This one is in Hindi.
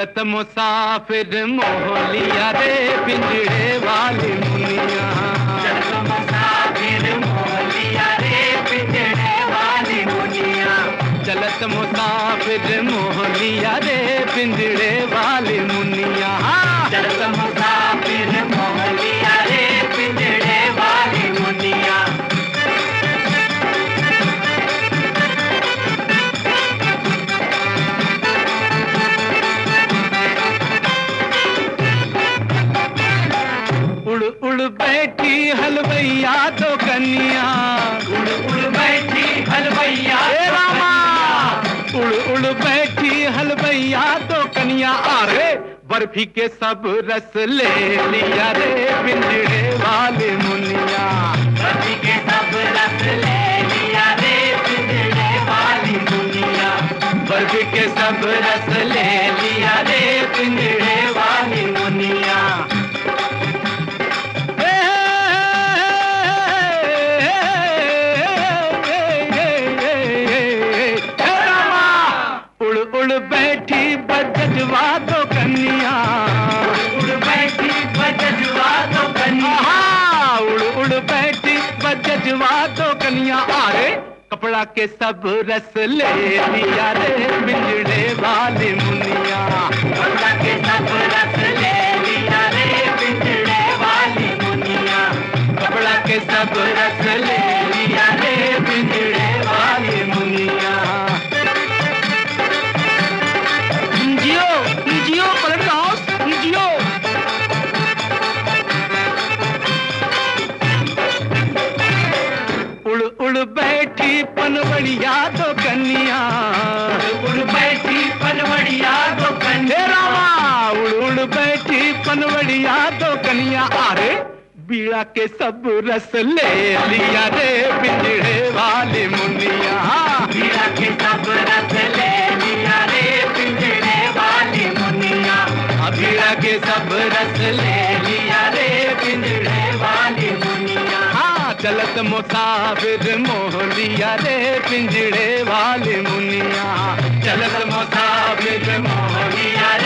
चलत मुसाफिर मोह लिया रे पिंजड़े वाली मुनिया। चलत मुसाफिर मोह लिया रे पिंजड़े वाली मुनिया। चलत मुसाफिर मोह लिया रे पिंजड़े वाली मुनिया। चलत मुसाफिर मोह लिया रे पिंजड़े वाली मुनिया। उड़ उड़ बैठी हलवैया तो कन्या। उड़ उड़ बैठी हलवैया तो कन्या। उड़ उड़ बैठी हलवैया तो कन्या। अरे बर्फी के सब रस ले लिया रे पिंजड़े वाली मुनिया। बर्फी के सब रस ले लिया रे पिंजड़े वाली मुनिया। बर्फी के सब रस ले लिया रे पिंजड़े वाली मुनिया। उड़ बैठी बजवा तो कन्या। उड़ बैठी बजवा तो कन्या। उड़ उड़ बैठी बजवा तो कन्या। अरे कपड़ा के सब रस ले लिया रे पिंजड़े वाली मुनिया। कपड़ा के सब रस ले लिया रे पिंजड़े वाली मुनिया। कपड़ा के सब रस ले लिया रे पिंजड़े वाली मुनिया। जियो पलट हाउस जियो। उड़ उड़ बैठी पनवड़िया तो कन्या। उड़ बैठी पनवड़िया तो कन्या। रामा उड़ उड़ बैठी पनवड़िया तो कन्या। अरे बीड़ा के सब रस ले लिया रे पिंजड़े वाली मुनिया। बीड़ा के सब रस ले लिया रे पिंजड़े वाली मुनिया। बीड़ा के सब रस ले लिया रे पिंजड़े वाली मुनिया। चलत मुसाफिर मोह लिया रे पिंजड़े वाली मुनिया। चलत मुसाफिर मोह लिया